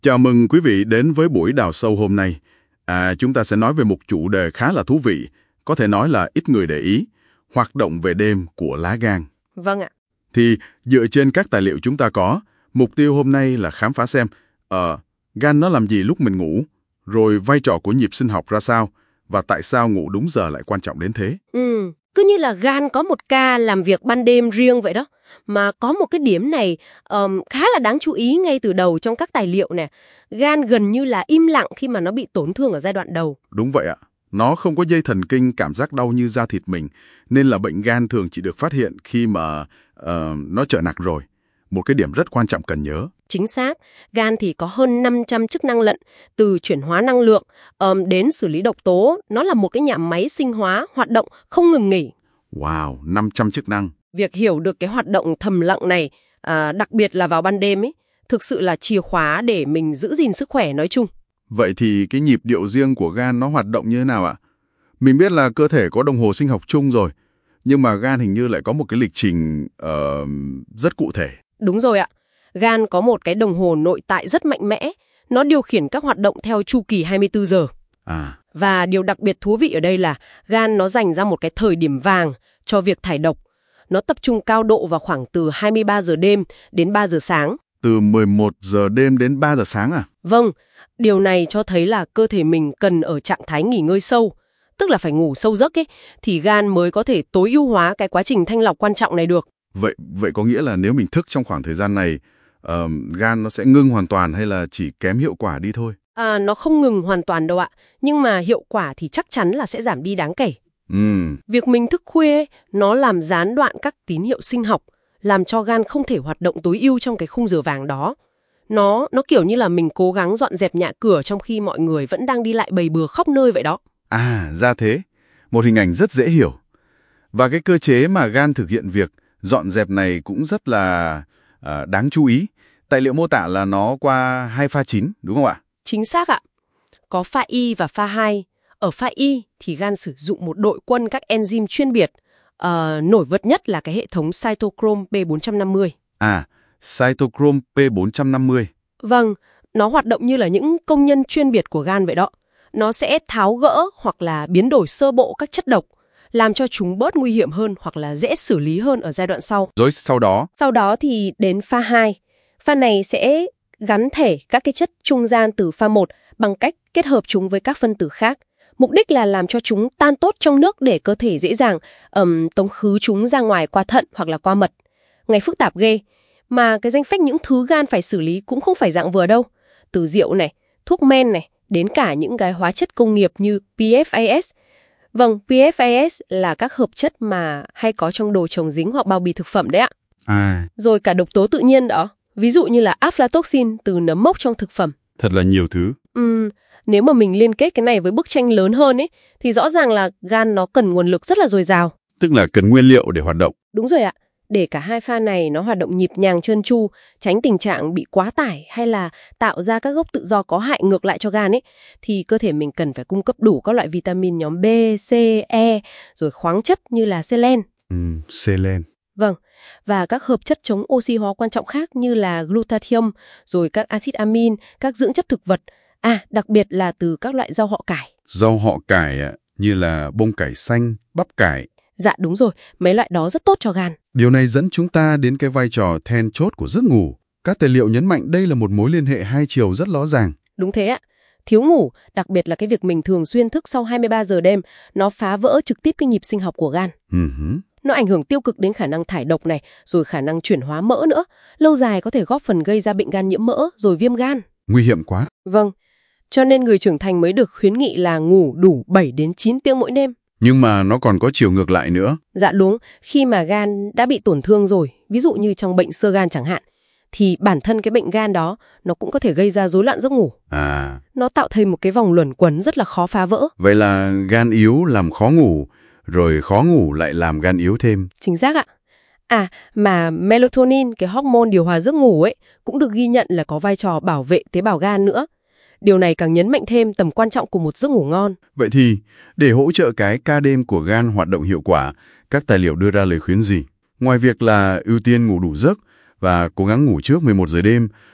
Chào mừng quý vị đến với buổi đào sâu hôm nay. Chúng ta sẽ nói về một chủ đề khá là thú vị, có thể nói là ít người để ý, hoạt động về đêm của lá gan. Vâng ạ. Thì dựa trên các tài liệu chúng ta có, mục tiêu hôm nay là khám phá xem gan nó làm gì lúc mình ngủ, rồi vai trò của nhịp sinh học ra sao, và tại sao ngủ đúng giờ lại quan trọng đến thế. Cứ như là gan có một ca làm việc ban đêm riêng vậy đó. Mà có một cái điểm này khá là đáng chú ý ngay từ đầu trong các tài liệu nè. Gan gần như là im lặng khi mà nó bị tổn thương ở giai đoạn đầu. Đúng vậy ạ. Nó không có dây thần kinh cảm giác đau như da thịt mình, nên là bệnh gan thường chỉ được phát hiện khi mà nó trở nặng rồi. Một cái điểm rất quan trọng cần nhớ. Chính xác, gan thì có hơn 500 chức năng lận, từ chuyển hóa năng lượng đến xử lý độc tố. Nó là một cái nhà máy sinh hóa hoạt động không ngừng nghỉ. Wow, 500 chức năng. Việc hiểu được cái hoạt động thầm lặng này, đặc biệt là vào ban đêm ấy, thực sự là chìa khóa để mình giữ gìn sức khỏe nói chung. Vậy thì cái nhịp điệu riêng của gan nó hoạt động như thế nào ạ? Mình biết là cơ thể có đồng hồ sinh học chung rồi, nhưng mà gan hình như lại có một cái lịch trình rất cụ thể. Đúng rồi ạ. Gan có một cái đồng hồ nội tại rất mạnh mẽ. Nó điều khiển các hoạt động theo chu kỳ 24 giờ. Và điều đặc biệt thú vị ở đây là gan nó dành ra một cái thời điểm vàng cho việc thải độc. Nó tập trung cao độ vào khoảng từ 23 giờ đêm đến 3 giờ sáng. Từ 11 giờ đêm đến 3 giờ sáng à? Vâng, điều này cho thấy là cơ thể mình cần ở trạng thái nghỉ ngơi sâu, tức là phải ngủ sâu giấc ấy, thì gan mới có thể tối ưu hóa cái quá trình thanh lọc quan trọng này được. Vậy có nghĩa là nếu mình thức trong khoảng thời gian này, gan nó sẽ ngưng hoàn toàn hay là chỉ kém hiệu quả đi thôi? Nó không ngừng hoàn toàn đâu ạ, nhưng mà hiệu quả thì chắc chắn là sẽ giảm đi đáng kể. Việc mình thức khuya ấy, nó làm gián đoạn các tín hiệu sinh học, làm cho gan không thể hoạt động tối ưu trong cái khung giờ vàng đó. Nó kiểu như là mình cố gắng dọn dẹp nhà cửa trong khi mọi người vẫn đang đi lại bầy bừa khắp nơi vậy đó. Ra thế. Một hình ảnh rất dễ hiểu. Và cái cơ chế mà gan thực hiện việc dọn dẹp này cũng rất là đáng chú ý. Tài liệu mô tả là nó qua 2 pha chín, đúng không ạ? Chính xác ạ. Có pha Y và pha 2. Ở pha Y thì gan sử dụng một đội quân các enzyme chuyên biệt. Nổi bật nhất là cái hệ thống cytochrome P450. Cytochrome P450. Vâng, nó hoạt động như là những công nhân chuyên biệt của gan vậy đó. Nó sẽ tháo gỡ hoặc là biến đổi sơ bộ các chất độc, làm cho chúng bớt nguy hiểm hơn hoặc là dễ xử lý hơn ở giai đoạn sau. Rồi sau đó? Sau đó thì đến pha 2. Pha này sẽ gắn thể các cái chất trung gian từ pha 1 bằng cách kết hợp chúng với các phân tử khác. Mục đích là làm cho chúng tan tốt trong nước để cơ thể dễ dàng tống khứ chúng ra ngoài qua thận hoặc là qua mật. Nghe phức tạp ghê. Mà cái danh sách những thứ gan phải xử lý cũng không phải dạng vừa đâu. Từ rượu này, thuốc men này, đến cả những cái hóa chất công nghiệp như PFAS. Vâng, PFAS là các hợp chất mà hay có trong đồ trồng dính hoặc bao bì thực phẩm đấy ạ. Rồi cả độc tố tự nhiên đó. Ví dụ như là aflatoxin từ nấm mốc trong thực phẩm. Thật là nhiều thứ. Nếu mà mình liên kết cái này với bức tranh lớn hơn ấy, thì rõ ràng là gan nó cần nguồn lực rất là dồi dào. Tức là cần nguyên liệu để hoạt động. Đúng rồi ạ. Để cả hai pha này nó hoạt động nhịp nhàng trơn tru, tránh tình trạng bị quá tải hay là tạo ra các gốc tự do có hại ngược lại cho gan ấy, thì cơ thể mình cần phải cung cấp đủ các loại vitamin nhóm B, C, E, rồi khoáng chất như là selen. Selen. Vâng, và các hợp chất chống oxy hóa quan trọng khác như là glutathione, rồi các axit amin, các dưỡng chất thực vật, đặc biệt là từ các loại rau họ cải. Rau họ cải như là bông cải xanh, bắp cải. Dạ đúng rồi, mấy loại đó rất tốt cho gan. Điều này dẫn chúng ta đến cái vai trò then chốt của giấc ngủ. Các tài liệu nhấn mạnh đây là một mối liên hệ hai chiều rất rõ ràng. Đúng thế ạ. Thiếu ngủ, đặc biệt là cái việc mình thường xuyên thức sau 23 giờ đêm, nó phá vỡ trực tiếp cái nhịp sinh học của gan. Nó ảnh hưởng tiêu cực đến khả năng thải độc này, rồi khả năng chuyển hóa mỡ nữa. Lâu dài có thể góp phần gây ra bệnh gan nhiễm mỡ, rồi viêm gan. Nguy hiểm quá. Vâng, cho nên người trưởng thành mới được khuyến nghị là ngủ đủ 7 đến 9 tiếng mỗi đêm. Nhưng mà nó còn có chiều ngược lại nữa. Dạ đúng, khi mà gan đã bị tổn thương rồi, ví dụ như trong bệnh xơ gan chẳng hạn, thì bản thân cái bệnh gan đó nó cũng có thể gây ra rối loạn giấc ngủ. Nó tạo thành một cái vòng luẩn quẩn rất là khó phá vỡ. Vậy là gan yếu làm khó ngủ, rồi khó ngủ lại làm gan yếu thêm. Chính xác ạ. Mà melatonin, cái hormone điều hòa giấc ngủ ấy, cũng được ghi nhận là có vai trò bảo vệ tế bào gan nữa. Điều này càng nhấn mạnh thêm tầm quan trọng của một giấc ngủ ngon. Vậy thì, để hỗ trợ cái ca đêm của gan hoạt động hiệu quả, các tài liệu đưa ra lời khuyên gì? Ngoài việc là ưu tiên ngủ đủ giấc và cố gắng ngủ trước 11 giờ đêm,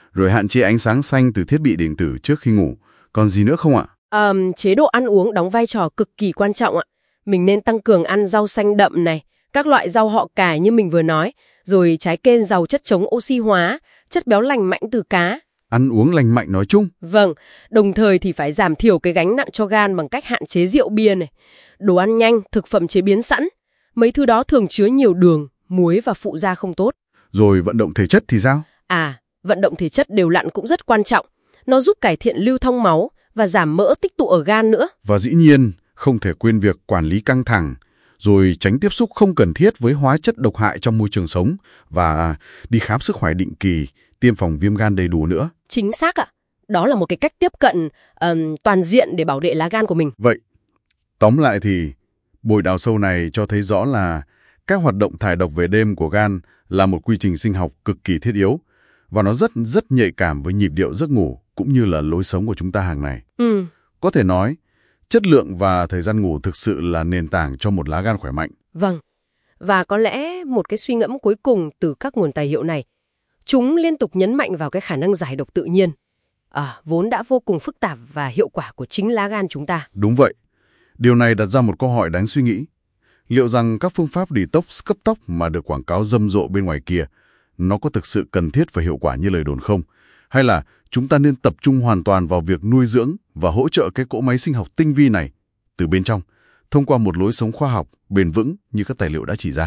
rồi hạn chế ánh sáng xanh từ thiết bị điện tử trước khi ngủ. Còn gì nữa không ạ? Chế độ ăn uống đóng vai trò cực kỳ quan trọng ạ. Mình nên tăng cường ăn rau xanh đậm này, các loại rau họ cải như mình vừa nói, rồi trái cây giàu chất chống oxy hóa, chất béo lành mạnh từ cá. Ăn uống lành mạnh nói chung. Vâng, đồng thời thì phải giảm thiểu cái gánh nặng cho gan bằng cách hạn chế rượu bia này, đồ ăn nhanh, thực phẩm chế biến sẵn. Mấy thứ đó thường chứa nhiều đường, muối và phụ gia không tốt. Rồi vận động thể chất thì sao? Vận động thể chất đều đặn cũng rất quan trọng. Nó giúp cải thiện lưu thông máu và giảm mỡ tích tụ ở gan nữa. Và dĩ nhiên, không thể quên việc quản lý căng thẳng, rồi tránh tiếp xúc không cần thiết với hóa chất độc hại trong môi trường sống và đi khám sức khỏe định kỳ, tiêm phòng viêm gan đầy đủ nữa. Chính xác ạ. Đó là một cái cách tiếp cận toàn diện để bảo vệ lá gan của mình. Vậy, tóm lại thì buổi đào sâu này cho thấy rõ là các hoạt động thải độc về đêm của gan là một quy trình sinh học cực kỳ thiết yếu và nó rất nhạy cảm với nhịp điệu giấc ngủ cũng như là lối sống của chúng ta hàng ngày. Có thể nói, chất lượng và thời gian ngủ thực sự là nền tảng cho một lá gan khỏe mạnh. Vâng. Và có lẽ một cái suy ngẫm cuối cùng từ các nguồn tài liệu này, chúng liên tục nhấn mạnh vào cái khả năng giải độc tự nhiên, vốn đã vô cùng phức tạp và hiệu quả của chính lá gan chúng ta. Đúng vậy. Điều này đặt ra một câu hỏi đáng suy nghĩ. Liệu rằng các phương pháp detox cấp tốc mà được quảng cáo rầm rộ bên ngoài kia, nó có thực sự cần thiết và hiệu quả như lời đồn không? Hay là chúng ta nên tập trung hoàn toàn vào việc nuôi dưỡng và hỗ trợ cái cỗ máy sinh học tinh vi này từ bên trong, thông qua một lối sống khoa học, bền vững như các tài liệu đã chỉ ra?